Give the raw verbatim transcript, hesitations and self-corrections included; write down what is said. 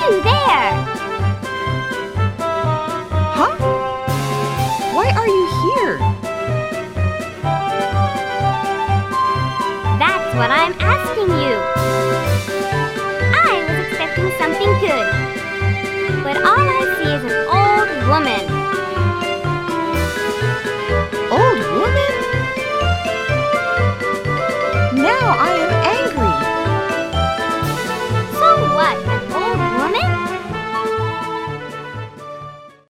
you there? Huh? Why are you here? That's what I'm asking you. I was expecting something good, but all I see is an old woman.